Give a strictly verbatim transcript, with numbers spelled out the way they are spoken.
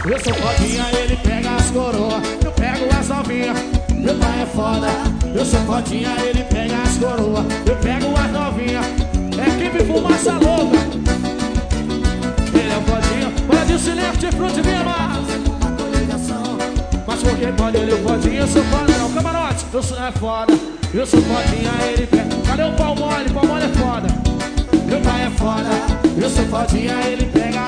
Eu sou fodinha, ele pega as coroas, eu pego as novinhas. Meu pai é foda. Eu sou fodinha, ele pega as coroas, eu pego as novinhas. Equipe Fumaça Louca. Ele é o fodinha, para de silêncio de frente minha massa. Mas por que pode ele é o fodinha, eu sou foda não. Camarote, eu sou é foda. Eu sou fodinha, ele pega. Cadê o pau mole? Pau mole é foda. Meu pai é foda. Eu sou fodinha, ele pega